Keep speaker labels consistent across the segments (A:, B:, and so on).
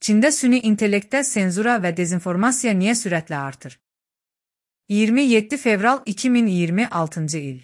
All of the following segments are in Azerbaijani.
A: Çində süni intellektdə senzura və dezinformasiya niyə sürətlə artır? 27 fevral 2026 il.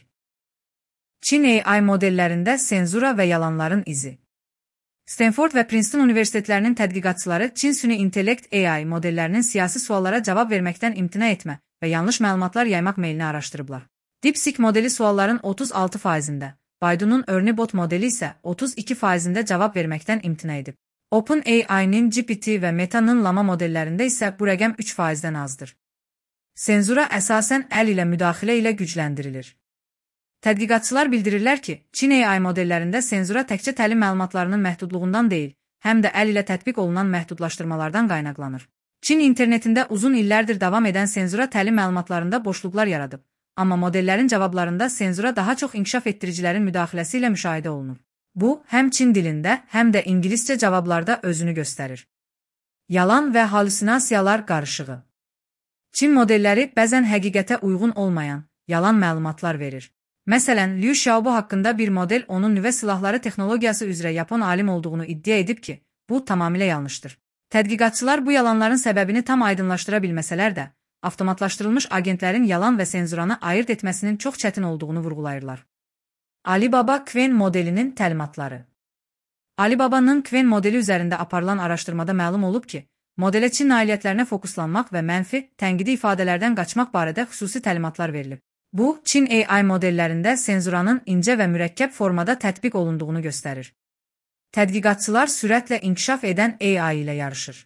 A: Çin AI modellərində senzura və yalanların izi. Stanford və Princeton universitetlərinin tədqiqatçıları Çin süni intellekt AI modellərinin siyasi suallara cavab verməkdən imtina etmə və yanlış məlumatlar yaymaq meylini araşdırıblar. DeepSeek modeli sualların 36%-də, Baidu'nun ErnieBot modeli isə 32%-də cavab verməkdən imtina edib. OpenAI'nin GPT və Meta'nın Llama modellərində isə bu rəqəm 3%-dən azdır. Senzura əsasən əl ilə müdaxilə ilə gücləndirilir. Tədqiqatçılar bildirirlər ki, Çin AI modellərində senzura təkcə təlim məlumatlarının məhdudluğundan deyil, həm də əl ilə tətbiq olunan məhdudlaşdırmalardan qaynaqlanır. Çin internetində uzun illərdir davam edən senzura təlim məlumatlarında boşluqlar yaradıb, amma modellərin cavablarında senzura daha çox inkişaf etdiricilərin müdaxiləsi ilə müşahidə olunur. Bu, həm Çin dilində, həm də ingiliscə cavablarda özünü göstərir. Yalan və halüsinasiyalar qarışığı. Çin modelləri bəzən həqiqətə uyğun olmayan, yalan məlumatlar verir. Məsələn, Liu Xiaobo haqqında bir model onun nüvə silahları texnologiyası üzrə Yapon alim olduğunu iddia edib ki, bu tamamilə yanlışdır. Tədqiqatçılar bu yalanların səbəbini tam aydınlaşdıra bilməsələr də, avtomatlaşdırılmış agentlərin yalan və senzuranı ayırt etməsinin çox çətin olduğunu vurğulayırlar. Alibaba Qwen modelinin təlimatları. Alibabanın Qwen modeli üzərində aparılan araşdırmada məlum olub ki, modelə Çin nailiyyətlərinə fokuslanmaq və mənfi, tənqidi ifadələrdən qaçmaq barədə xüsusi təlimatlar verilib. Bu, Çin AI modellərində senzuranın incə və mürəkkəb formada tətbiq olunduğunu göstərir. Tədqiqatçılar sürətlə inkişaf edən AI ilə yarışır.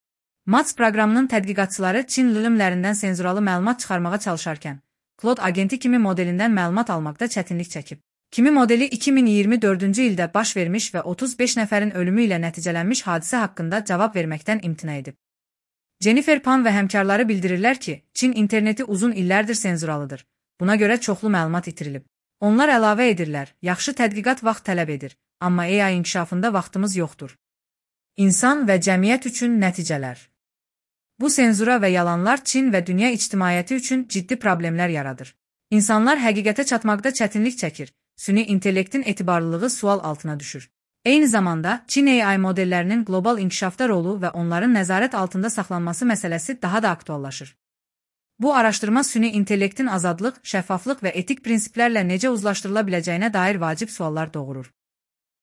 A: MATS proqramının tədqiqatçıları Çin LLM-lərindən senzuralı məlumat çıxarmağa çalışarkən, Claude agenti kimi modelindən məlumat almaqda çətinlik çəkib. Kimi modeli 2024-cü ildə baş vermiş və 35 nəfərin ölümü ilə nəticələnmiş hadisə haqqında cavab verməkdən imtina edib. Jennifer Pan və həmkarları bildirirlər ki, Çin interneti uzun illərdir senzuralıdır. Buna görə çoxlu məlumat itirilib. Onlar əlavə edirlər, yaxşı tədqiqat vaxt tələb edir, amma AI inkişafında vaxtımız yoxdur. İnsan və cəmiyyət üçün nəticələr. Bu senzura və yalanlar Çin və dünya ictimaiyyəti üçün ciddi problemlər yaradır. İnsanlar həqiqətə çatmaqda çətinlik çəkir, süni intellektin etibarlılığı sual altına düşür. Eyni zamanda, Çin AI modellərinin qlobal inkişafda rolu və onların nəzarət altında saxlanması məsələsi daha da aktuallaşır. Bu araşdırma süni intellektin azadlıq, şəffaflıq və etik prinsiplərlə necə uzlaşdırıla biləcəyinə dair vacib suallar doğurur.